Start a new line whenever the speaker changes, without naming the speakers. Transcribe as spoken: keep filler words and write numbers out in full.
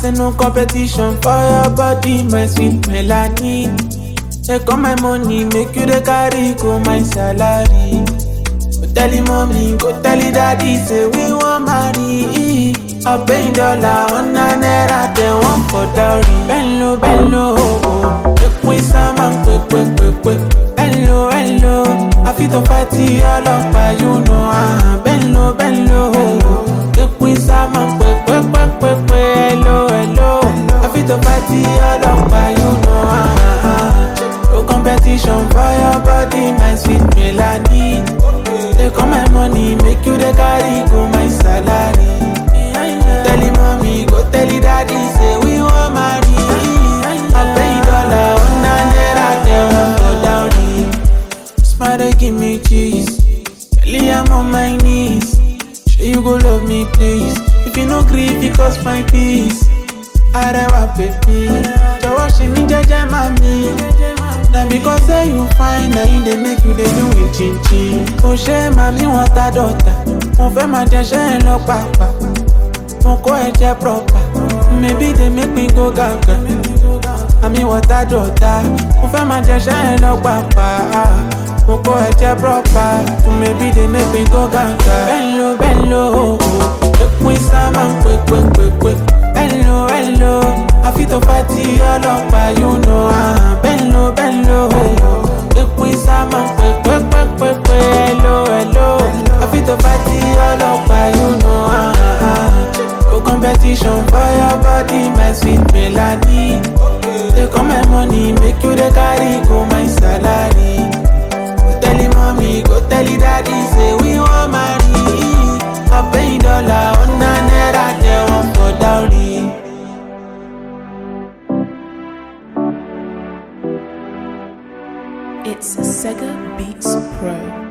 Say no competition for your body, my sweet melanin. Take all my money, make you the carry, go my salary. Go tell him mommy, go tell him daddy, say we want marry. I pay dollar on a naira, they want for dowry. Bello, bello, oh, oh. Make we salmon, quick, quick, quick, quick. Hello, hello, I feel to party all up, but you know, ah. Bello, bello, oh, oh. Make we salmon, quick, quick, quick, quick, quick. Hello, hello, I feel to party all up, but you know, ah. No competition for your body, my sweet melody. Take all my money, make you the carry, go my salary. Tell him mommy, go tell him daddy, say we want marry. I pay dollar on a naira, they want for dowry. Smile, give me cheese. Kelly, I'm on my knees. Sure you go love me, please. If you no grieve, because my peace. I never baby. Just watching me, jaja, mommy. Now because say you fine, now you they make you they do it chin chin. Oh shame, mommy want a daughter. Mon fait ma déchets no papa. Mon co est proper. Maybe they make me go gaga. I mean what a daughter. Mon fait ma déchets no papa. Mon co est proper. Maybe they make me go gaga. Bello, bello, make me salmon quick, quick, quick, quick. Hello, hello, I feel to party all up, but you know, ah. Bello, bello, make we salmon, quick, quick, quick, quick, quick. Hello, hello, I feel to party all up, but you know, ah. No competition for your body, my sweet melody. Take all my money, make you the carry, go my salary. Go tell him mommy, go tell him daddy, say we want marry. I pay dollar on a naira, they want for dowry.
It's Sega Beats Pro.